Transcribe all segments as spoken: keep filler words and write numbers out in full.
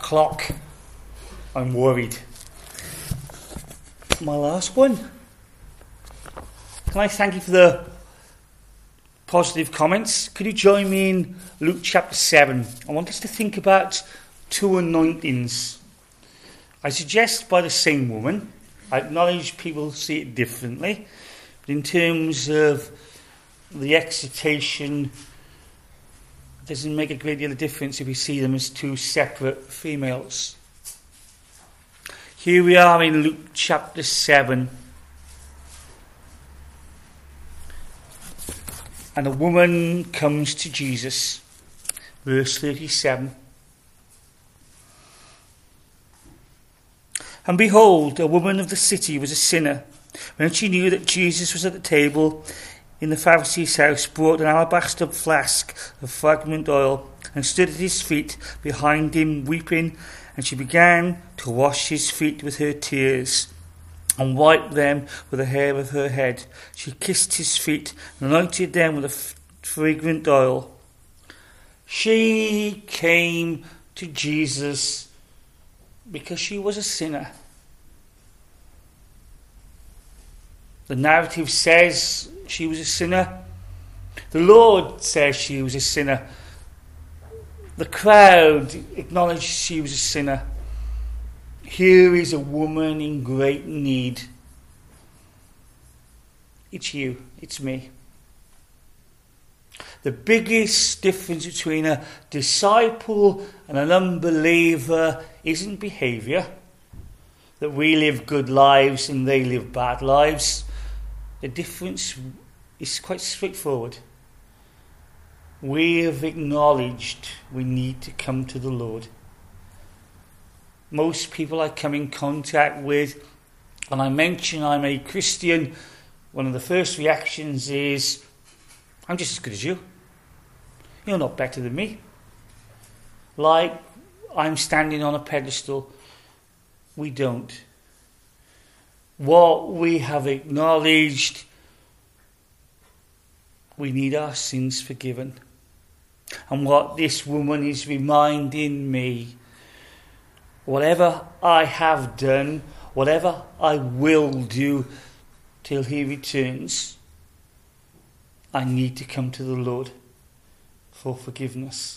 clock. I'm worried. My last one. Can I thank you for the positive comments? Could you join me in Luke chapter seven? I want us to think about two anointings. I suggest by the same woman. I acknowledge people see it differently. But in terms of the excitation, it doesn't make a great deal of difference if we see them as two separate females. Here we are in Luke chapter seven. And a woman comes to Jesus. Verse thirty-seven. And behold, a woman of the city was a sinner. When she knew that Jesus was at the table in the Pharisee's house, brought an alabaster flask of fragrant oil, and stood at his feet behind him, weeping. And she began to wash his feet with her tears, and wiped them with the hair of her head. She kissed his feet, and anointed them with a f- fragrant oil. She came to Jesus because she was a sinner. The narrative says she was a sinner. The Lord says she was a sinner. The crowd acknowledged she was a sinner. Here is a woman in great need. It's you, it's me. The biggest difference between a disciple and an unbeliever isn't behaviour, that we live good lives and they live bad lives. The difference is quite straightforward. We have acknowledged we need to come to the Lord. Most people I come in contact with, and I mention I'm a Christian, one of the first reactions is, I'm just as good as you. You're not better than me. Like I'm standing on a pedestal. We don't. What we have acknowledged, we need our sins forgiven. And what this woman is reminding me, whatever I have done, whatever I will do till he returns, I need to come to the Lord for forgiveness.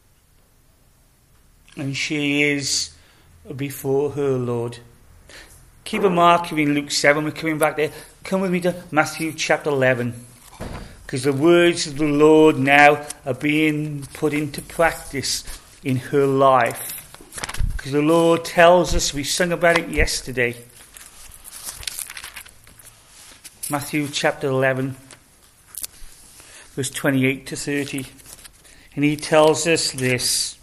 And she is before her Lord. Keep a marker in Luke seven. We're coming back there. Come with me to Matthew chapter eleven. Because the words of the Lord now are being put into practice in her life. Because the Lord tells us, we sung about it yesterday. Matthew chapter eleven, verse twenty-eight to thirty. And he tells us this.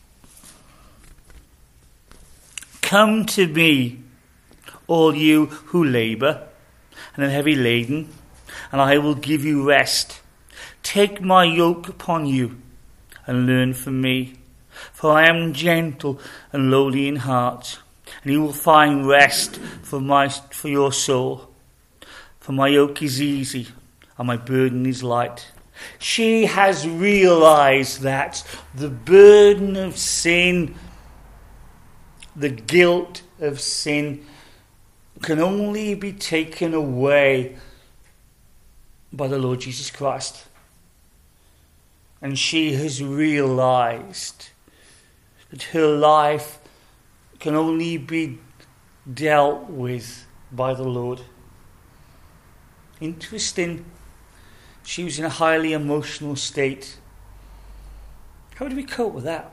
Come to me, all you who labour and are heavy laden, and I will give you rest. Take my yoke upon you and learn from me, for I am gentle and lowly in heart, and you will find rest for my for your soul. For my yoke is easy and my burden is light. She has realized that the burden of sin, the guilt of sin, can only be taken away by the Lord Jesus Christ. And she has realized that her life can only be dealt with by the Lord. Interesting. She was in a highly emotional state. How would we cope with that?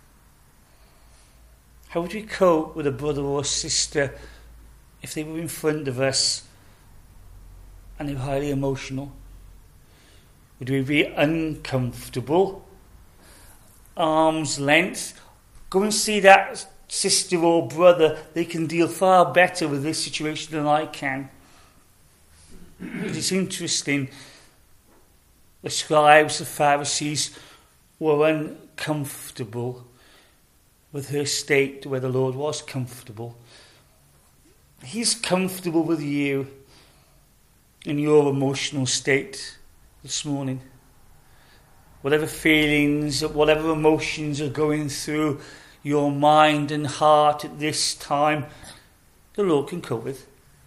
How would we cope with a brother or sister if they were in front of us and they were highly emotional? Would we be uncomfortable? Arm's length? Go and see that sister or brother. They can deal far better with this situation than I can. It is interesting. The scribes, the Pharisees, were uncomfortable with her state where the Lord was comfortable. He's comfortable with you in your emotional state this morning. Whatever feelings, whatever emotions are going through your mind and heart at this time, the Lord can cope with.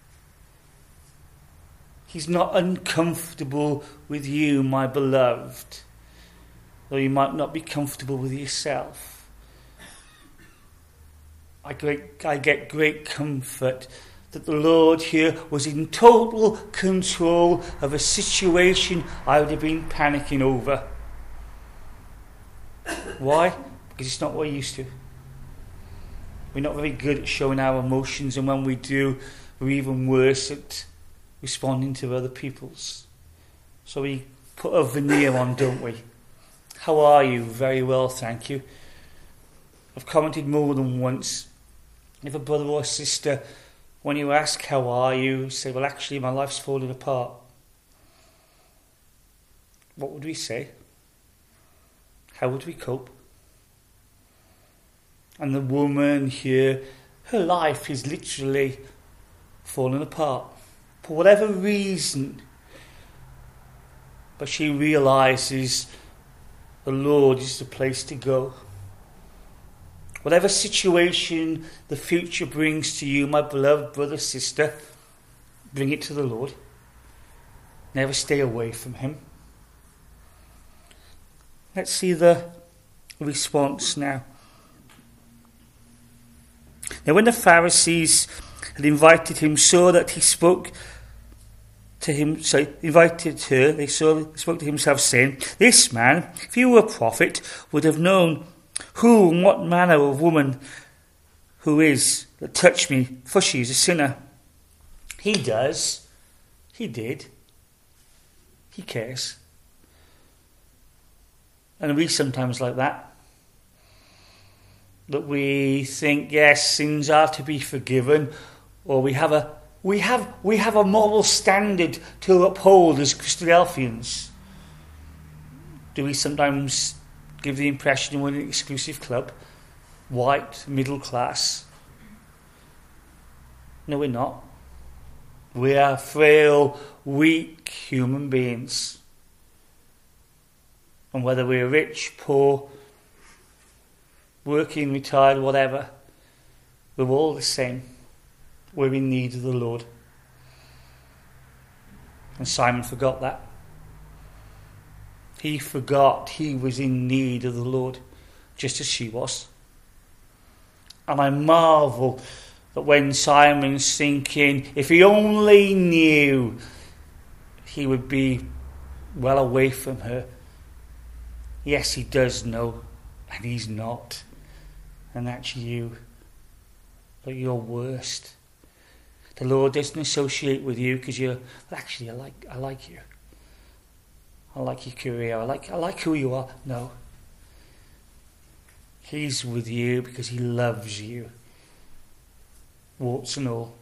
He's not uncomfortable with you, my beloved, though you might not be comfortable with yourself. I, great, I get great comfort that the Lord here was in total control of a situation I would have been panicking over. Why? Because it's not what we're used to. We're not very good at showing our emotions, and when we do, we're even worse at responding to other people's. So we put a veneer on, don't we? How are you? Very well, thank you. I've commented more than once. If a brother or sister, when you ask how are you, say, well, actually my life's falling apart. What would we say? How would we cope? And the woman here, her life is literally falling apart. For whatever reason. But she realises the Lord is the place to go. Whatever situation the future brings to you, my beloved brother, sister, bring it to the Lord. Never stay away from him. Let's see the response now. Now when the Pharisees had invited him, saw that he spoke to him, sorry, invited her, they saw, spoke to himself, saying, this man, if he were a prophet, would have known who and what manner of woman who is that touched me, for she is a sinner. He does. He did. He cares. And we sometimes like that. That we think, yes, sins are to be forgiven, or we have a we have we have a moral standard to uphold as Christadelphians. Do we sometimes give the impression we're an exclusive club? White, middle class? No, we're not. We are frail, weak human beings. And whether we're rich, poor, working, retired, whatever, we're all the same. We're in need of the Lord. And Simon forgot that. He forgot he was in need of the Lord, just as she was. And I marvel that when Simon's thinking, if he only knew, he would be well away from her. Yes, he does know, and he's not. And that's you. But you're worst. The Lord doesn't associate with you because you're, well, actually, I like, I like you. I like your career. I like, I like who you are. No. He's with you because he loves you. Warts and all.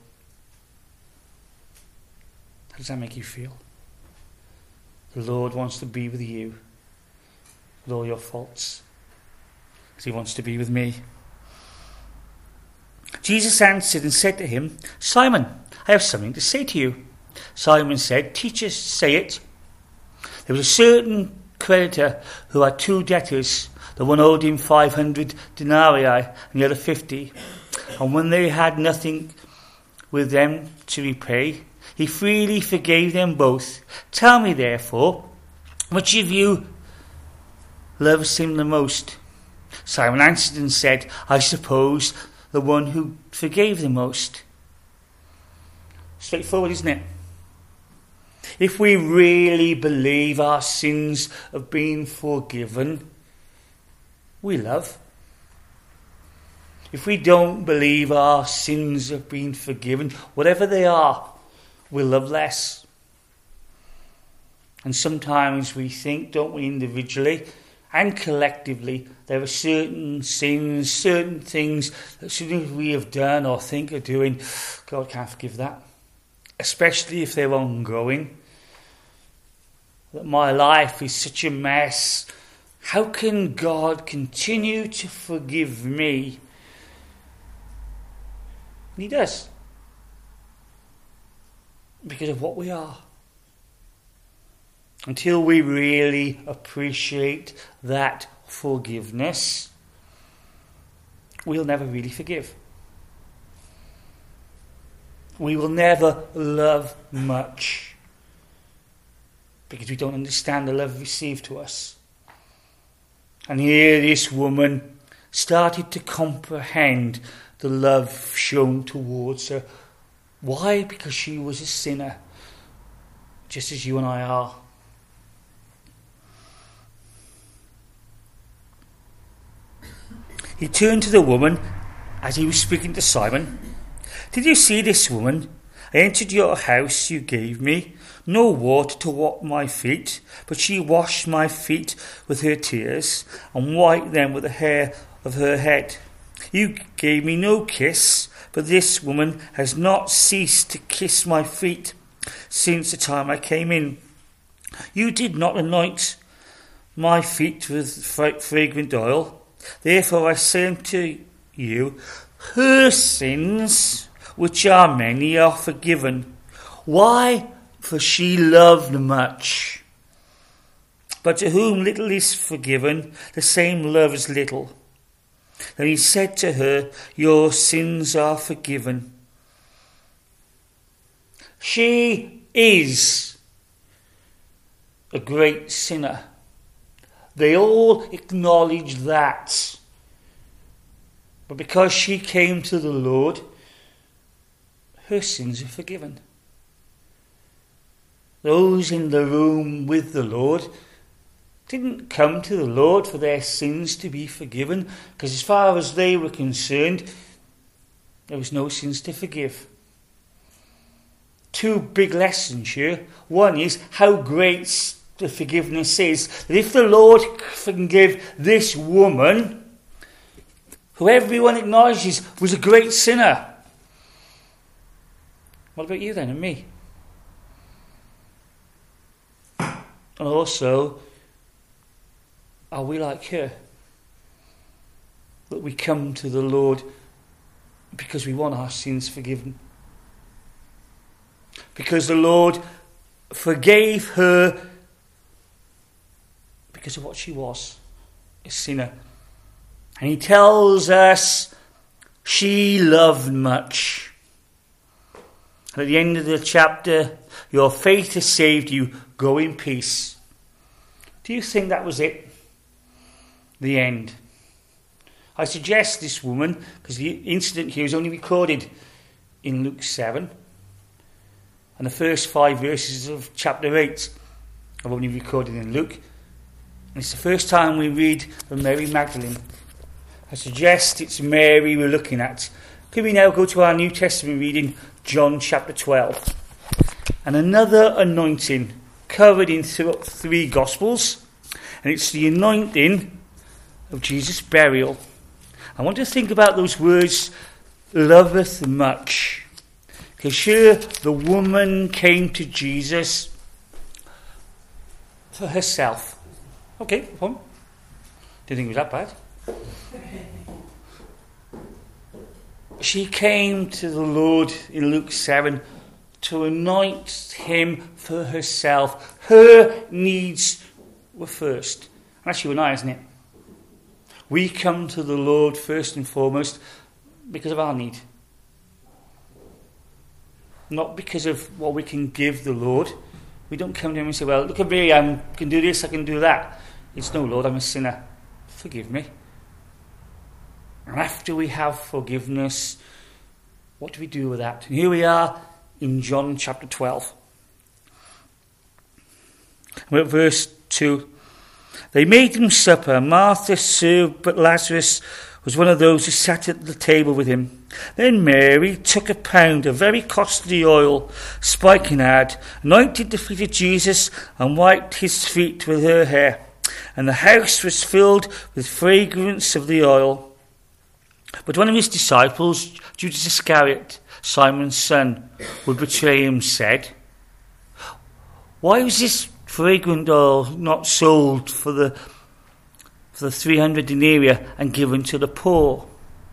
How does that make you feel? The Lord wants to be with you with all your faults, because he wants to be with me. Jesus answered and said to him, Simon, I have something to say to you. Simon said, Teacher, say it. There was a certain creditor who had two debtors. The one owed him five hundred denarii and the other fifty. And when they had nothing with them to repay, he freely forgave them both. Tell me, therefore, which of you loves him the most? Simon answered and said, I suppose the one who forgave the most. Straightforward, isn't it? If we really believe our sins have been forgiven, we love. If we don't believe our sins have been forgiven, whatever they are, we'll love less. And sometimes we think, don't we, individually and collectively, there are certain sins, certain things that as soon as we have done or think of doing, God can't forgive that. Especially if they're ongoing. That my life is such a mess. How can God continue to forgive me? And he does. Because of what we are. Until we really appreciate that forgiveness, we'll never really forgive. We will never love much because we don't understand the love received to us. And here this woman started to comprehend the love shown towards her. Why? Because she was a sinner, just as you and I are. He turned to the woman as he was speaking to Simon. Did you see this woman? I entered your house, you gave me no water to wash my feet, but she washed my feet with her tears and wiped them with the hair of her head. You gave me no kiss, but this woman has not ceased to kiss my feet since the time I came in. You did not anoint my feet with fragrant oil. Therefore I say unto you, her sins, which are many, are forgiven. Why? For she loved much. But to whom little is forgiven, the same loves little. Then he said to her, your sins are forgiven. She is a great sinner. They all acknowledge that. But because she came to the Lord, her sins are forgiven. Those in the room with the Lord didn't come to the Lord for their sins to be forgiven, because as far as they were concerned, there was no sins to forgive. Two big lessons here. One is how great the forgiveness is. That if the Lord can give this woman, who everyone acknowledges was a great sinner, what about you then and me? And also, are we like her? That we come to the Lord because we want our sins forgiven. Because the Lord forgave her because of what she was, a sinner. And he tells us she loved much. And at the end of the chapter, your faith has saved you. Go in peace. Do you think that was it? The end. I suggest this woman, because the incident here is only recorded in Luke seven, and the first five verses of chapter eight are only recorded in Luke. And it's the first time we read of Mary Magdalene. I suggest it's Mary we're looking at. Can we now go to our New Testament reading, John chapter twelve? And another anointing covered in th- three Gospels, and it's the anointing of Jesus' burial. I want to think about those words, loveth much. Because here the woman came to Jesus for herself. Okay, come on. Didn't think it was that bad. She came to the Lord in Luke seven to anoint him for herself. Her needs were first. And that's you and I, isn't it? We come to the Lord first and foremost because of our need. Not because of what we can give the Lord. We don't come to him and say, well, look at me, I can do this, I can do that. It's no, Lord, I'm a sinner. Forgive me. And after we have forgiveness, what do we do with that? And here we are in John chapter twelve. We're at verse two. They made him supper. Martha served, but Lazarus was one of those who sat at the table with him. Then Mary took a pound of very costly oil, spikenard, anointed the feet of Jesus, and wiped his feet with her hair. And the house was filled with fragrance of the oil. But one of his disciples, Judas Iscariot, Simon's son, would betray him, said, why was this fragrant oil not sold for the for the three hundred denarii and given to the poor?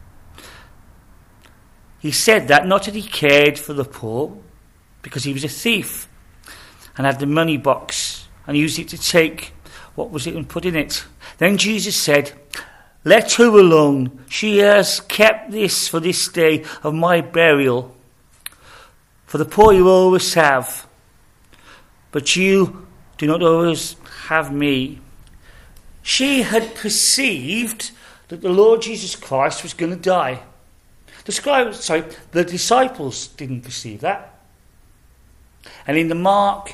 He said that not that he cared for the poor, because he was a thief and had the money box and used it to take what was it and put in it. Then Jesus said, Let her alone. She has kept this for this day of my burial. For the poor you always have, but you do not always have me. She had perceived that the Lord Jesus Christ was going to die. The scribes, sorry, the disciples didn't perceive that. And in the Mark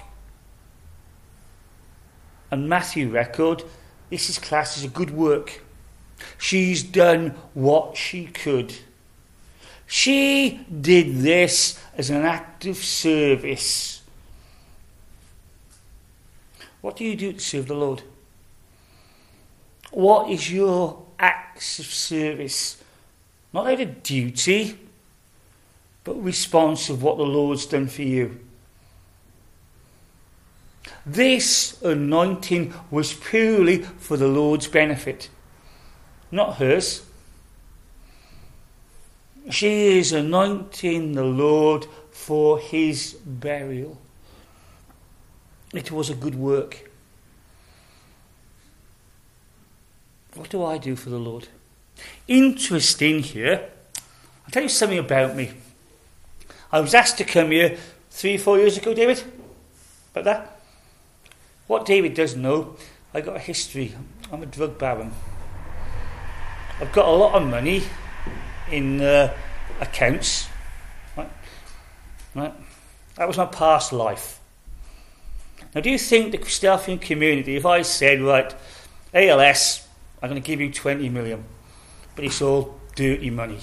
and Matthew record, this is classed as a good work. She's done what she could. She did this as an act of service. What do you do to serve the Lord? What is your acts of service? Not out of duty, but response of what the Lord's done for you. This anointing was purely for the Lord's benefit, not hers. She is anointing the Lord for his burial. It was a good work. What do I do for the Lord? Interesting here. I'll tell you something about me. I was asked to come here three, four years ago, David. About that. What David doesn't know, I got a history. I'm a drug baron. I've got a lot of money in uh, accounts. Right? Right? That was my past life. Now, do you think the Christafian community, if I said, right, A L S, I'm going to give you twenty million, but it's all dirty money,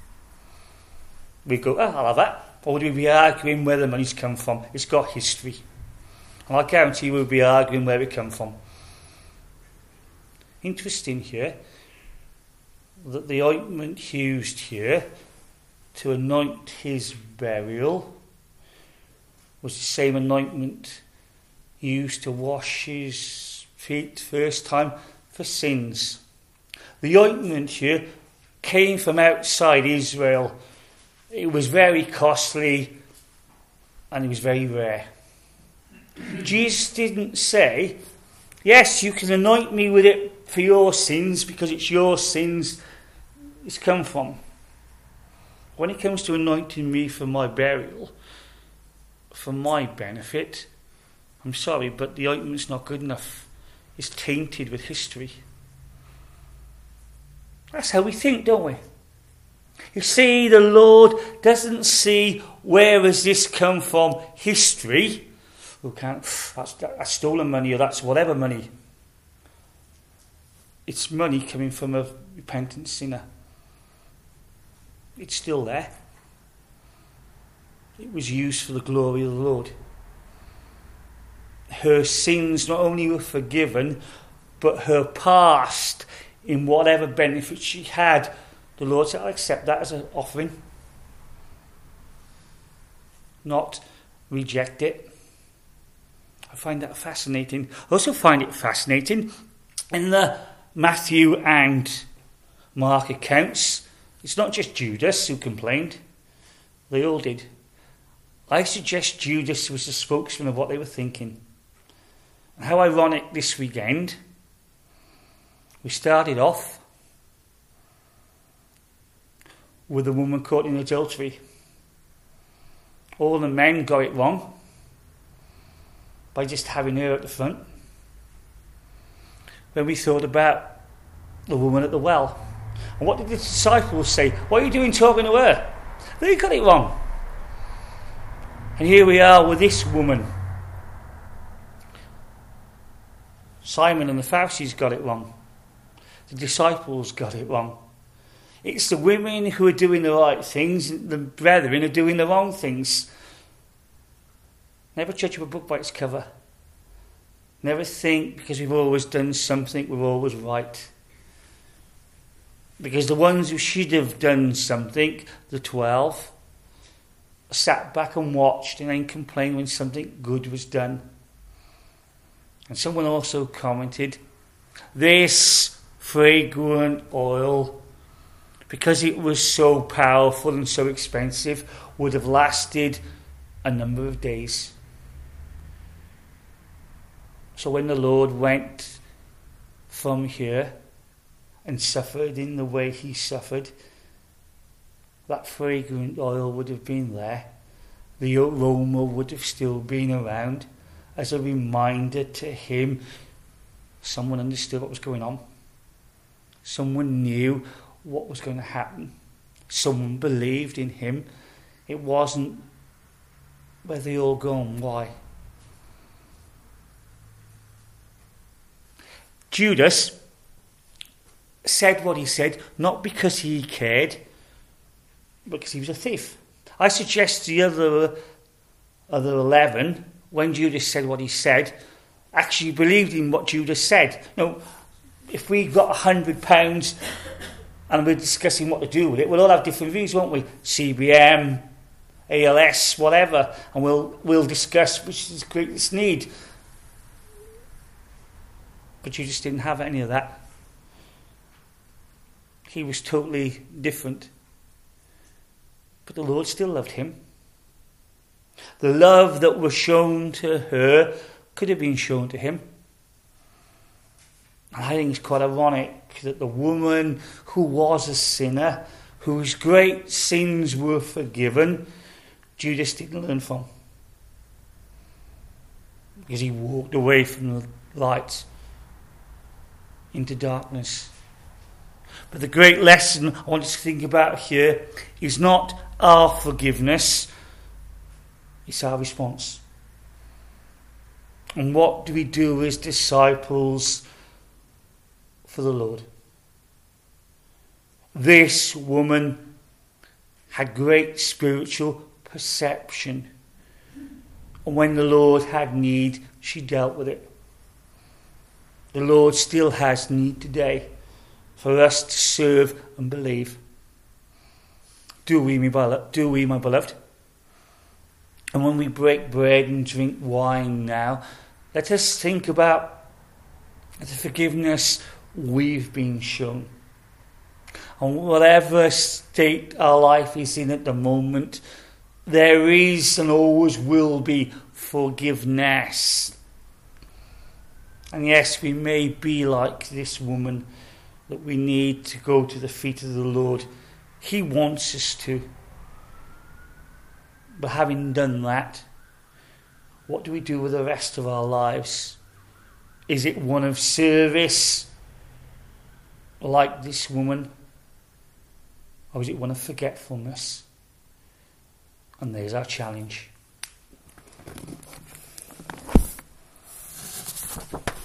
we go, oh, I'll have that. Or would we be arguing where the money's come from? It's got history. And I guarantee we'll be arguing where it come from. Interesting here that the ointment used here to anoint his burial was the same anointment used to wash his feet first time for sins. The ointment here came from outside Israel. It was very costly and it was very rare. Jesus didn't say, yes, you can anoint me with it for your sins because it's your sins it's come from. When it comes to anointing me for my burial, for my benefit, I'm sorry, but the ointment's not good enough. It's tainted with history. That's how we think, don't we? You see, the Lord doesn't see where has this come from, history. Who can't, that's, that's stolen money or that's whatever money. It's money coming from a repentant sinner. It's still there. It was used for the glory of the Lord. Her sins not only were forgiven, but her past, in whatever benefit she had, the Lord said, I'll accept that as an offering. Not reject it. I find that fascinating. I also find it fascinating in the Matthew and Mark accounts. It's not just Judas who complained. They all did. I suggest Judas was the spokesman of what they were thinking. And how ironic this weekend. We started off with a woman caught in adultery. All the men got it wrong by just having her at the front. When we thought about the woman at the well. And what did the disciples say? What are you doing talking to her? They got it wrong. And here we are with this woman. Simon and the Pharisees got it wrong. The disciples got it wrong. It's the women who are doing the right things, and the brethren are doing the wrong things. Never judge a book by its cover. Never think because we've always done something we're always right. Because the ones who should have done something, the twelve, sat back and watched and then complained when something good was done. And someone also commented, this fragrant oil, because it was so powerful and so expensive, would have lasted a number of days. So when the Lord went from here and suffered in the way he suffered, that fragrant oil would have been there. The aroma would have still been around as a reminder to him. Someone understood what was going on. Someone knew what was going to happen. Someone believed in him. It wasn't where they all gone, why? Judas said what he said, not because he cared, but because he was a thief. I suggest the other, other eleven, when Judas said what he said, actually believed in what Judas said. Now, if we got a hundred pounds and we're discussing what to do with it, we'll all have different views, won't we? C B M, A L S, whatever, and we'll we'll discuss which is the greatest need. But Judas didn't have any of that. He was totally different. But the Lord still loved him. The love that was shown to her could have been shown to him. And I think it's quite ironic that the woman who was a sinner, whose great sins were forgiven, Judas didn't learn from. Because he walked away from the light into darkness. But the great lesson I want us to think about here is not our forgiveness, it's our response. And what do we do as disciples for the Lord? This woman had great spiritual perception. And when the Lord had need, she dealt with it. The Lord still has need today for us to serve and believe. Do we, my beloved? Do we, my beloved? And when we break bread and drink wine now, let us think about the forgiveness we've been shown. And whatever state our life is in at the moment, there is and always will be forgiveness. And yes, we may be like this woman, that we need to go to the feet of the Lord. He wants us to. But having done that, what do we do with the rest of our lives? Is it one of service, like this woman? Or is it one of forgetfulness? And there's our challenge.